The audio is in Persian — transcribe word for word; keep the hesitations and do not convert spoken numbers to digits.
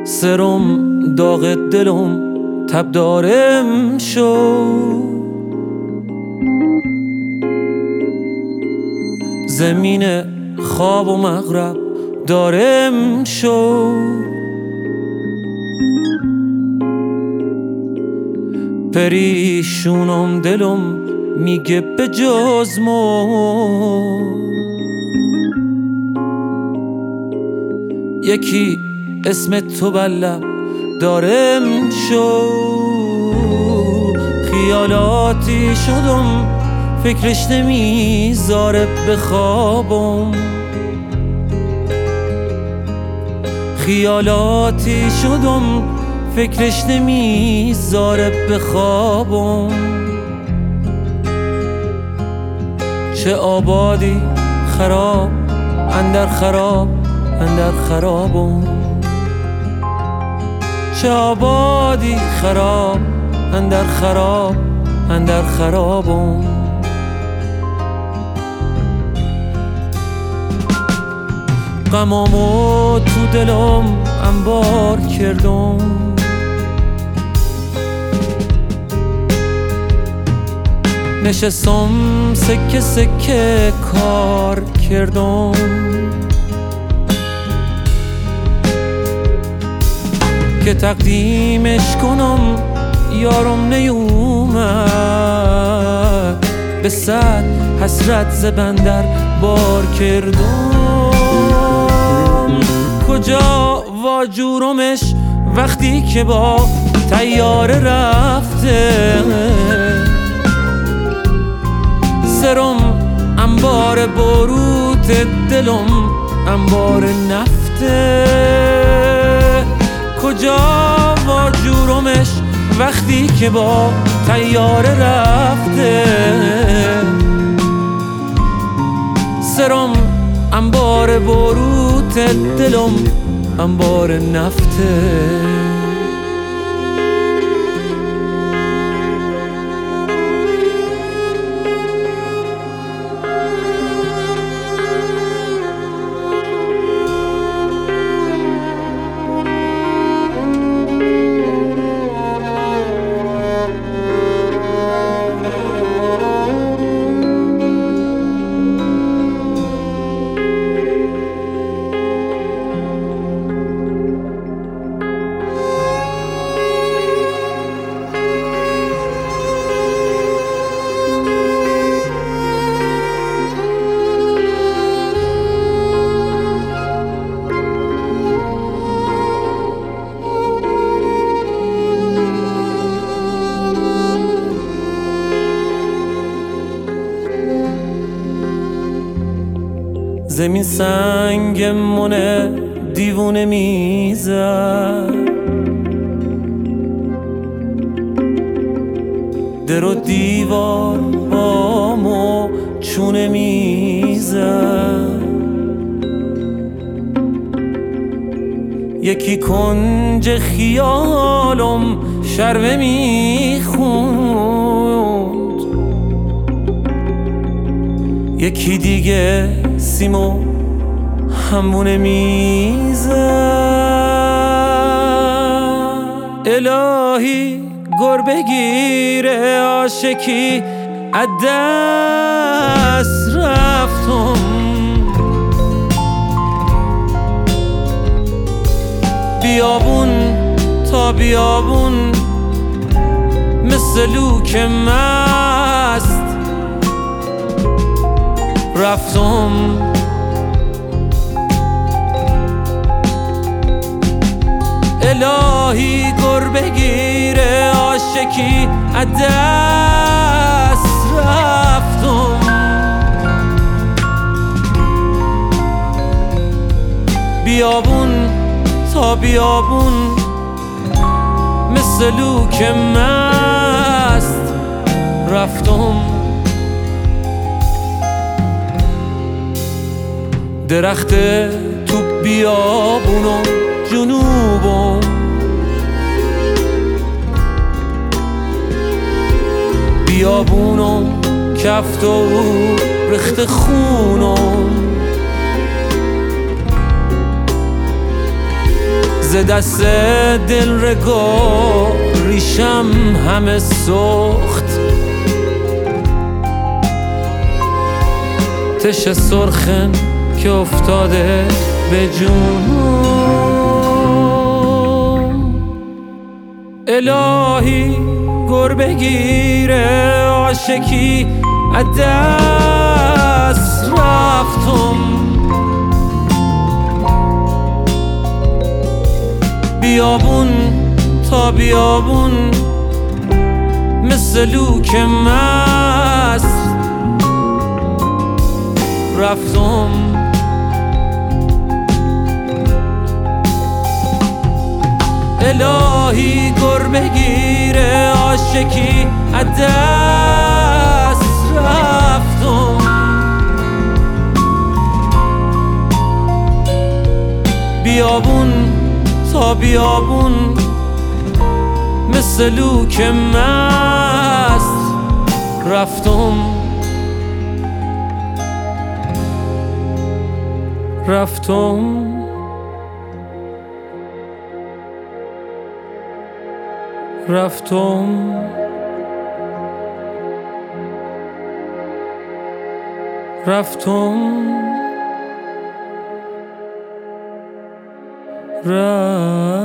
سرم داغ دلم تب دارم شو، زمین خواب و مغرب دارم شو. پریشونم دلم میگه به جز مو، یکی اسم تو بلب دارم شو. خیالاتی شدم فکرش نمیذاره بخوابم، خیالاتی شدم فکرش نمیذاره بخوابم. چه آبادی خراب اندر خراب اندر خرابم، چه آبادی خراب اندر خراب اندر خرابم. غمامو تو دلم انبار کردم، نشستم سکه سکه کار کردم. که تقدیمش کنم یارم نیومد، به صد حسرت ز بندر بار کردم. کجا واجورمش وقتی که با طیاره رفته، سرم انبار بروت دلم انبار نفته. کجا واجورمش وقتی که با طیاره رفته، سرم انبار بروت دلم انبار نفته. زمین سنگ مونه دیوونه میزد، در و دیوار بامو چونه میزد. یکی کنج خیالم شروه میخوند، یکی دیگه سیمو همونه میزد. الهی گر بگیره عاشقی از دست رفتم، بیابون تا بیابون مثل لوک مست رفتم. الهی گر بگیره عاشقی از دست رفتم، بیابون تا بیابون مثل لوک مست رفتم. درخت تو بیابونم جنوبم، بیابونم کفت و رخت خونم، ز دست دل رگاه ریشم همه سوخت. تش سرخم که افتاده به جون. الهی گر بگیره عاشقی از دست رفتم. بیابون تا بیابون مثل لوک مست رفتم. الهی گر بگیره عاشقی از دست رفتم. بیابون تا بیابون مثل لوک مست رفتم رفتم رفتم رفتم رفتم